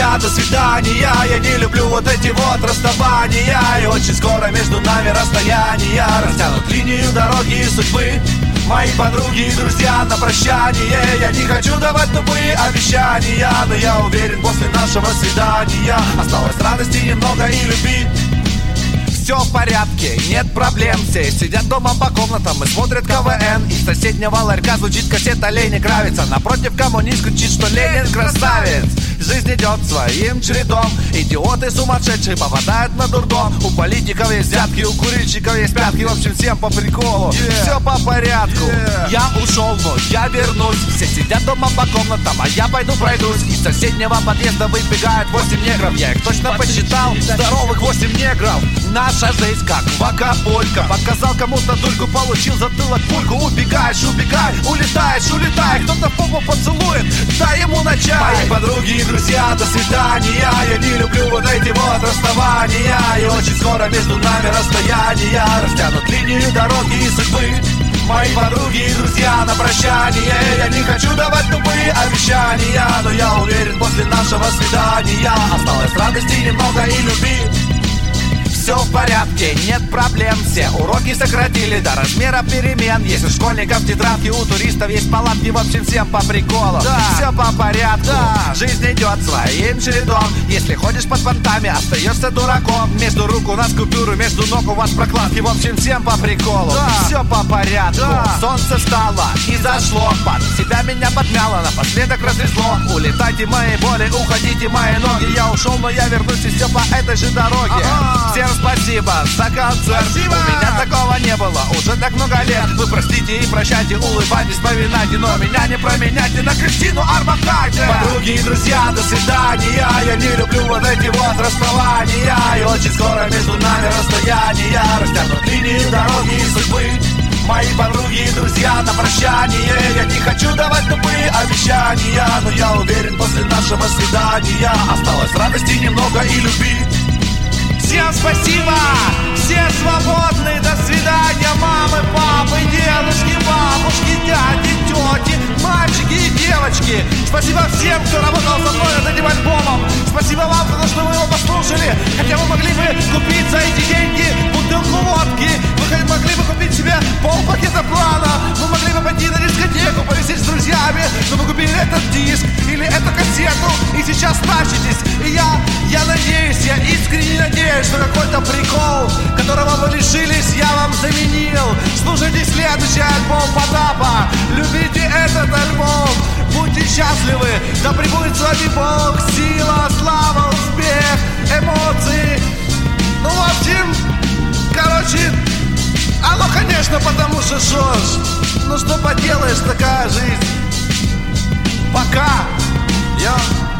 друзья, до свидания. Я не люблю вот эти вот расставания. И очень скоро между нами расстояния растянут линию дороги судьбы. Мои подруги и друзья на прощание. Я не хочу давать тупые обещания, но я уверен, после нашего свидания осталось радости немного и любви. Все в порядке, нет проблем. Все сидят дома по комнатам и смотрят КВН. Из соседнего ларька звучит кассета Лене Кравица. Напротив коммунист кричит, что Ленин красавец. Жизнь идет своим чередом. Идиоты сумасшедшие попадают на дурдом. У политиков есть взятки, у курильщиков есть пятки. В общем, всем по приколу, все по порядку. Я ушел, но я вернусь. Все сидят дома по комнатам, а я пойду пройдусь. Из соседнего подъезда выбегают 8 негров. Я их точно посчитал, здоровых 8 негров. Наша жизнь как в Акапулько. Показал кому-то дульку, получил затылок пульку. Убегаешь, убегай, улетаешь, улетай. Кто-то в попу поцелует, дай ему на чай. Мои подруги и друзья, до свидания. Я не люблю вот эти вот расставания. И очень скоро между нами расстояния растянут линию дороги и судьбы. Мои подруги и друзья на прощание. Я не хочу давать тупые обещания, но я уверен, после нашего свидания осталось радости немного и любви. Все в порядке, нет проблем. Все уроки сократили до размера перемен. Есть у школьников тетрадки, у туристов есть палатки. В общем, всем по приколу, все по порядку. Жизнь идет своим чередом. Если ходишь под понтами, остаешься дураком. Между рук у нас купюры, между ног у вас прокладки. В общем, всем по приколу, все по порядку. Солнце встало и зашло, под себя меня подмяло, напоследок развезло. Улетайте мои боли, уходите мои ноги. Я ушел, но я вернусь и все по этой же дороге. Всем спасибо за концерт. Спасибо. У меня такого не было уже так много лет. Вы простите и прощайте, улыбайтесь, вспоминайте, но меня не променяйте на Кристину Орбакайте. Подруги и друзья, до свидания. Я не люблю вот эти вот расставания. И очень скоро между нами расстояния растянут линию дороги и судьбы. Мои подруги и друзья на прощание. Я не хочу давать тупые обещания, но я уверен, после нашего свидания осталось радости немного и любви. Всем спасибо, все свободны, до свидания. Мамы, папы, дедушки, бабушки, дяди, тети, мальчики и девочки. Спасибо всем, кто работал со мной над этим альбомом. Спасибо вам за то, что вы его послушали. Хотя вы могли бы купить за эти деньги бутылку водки. Вы могли бы купить себе полпакета плана. Вы могли бы пойти на дискотеку, повисеть с друзьями. Но вы купили этот диск или эту кассету и сейчас тащитесь. И я надеюсь, я искренне надеюсь, что какой-то прикол, которого вы лишились, я вам заменил. Слушайте следующий альбом Потапа. Любите этот альбом. Будьте счастливы. Да пребудет с вами Бог. Сила, слава, успех, эмоции. Ну, в общем, короче, оно, конечно, потому что шош. Ну, что поделаешь, такая жизнь. Пока. Йо.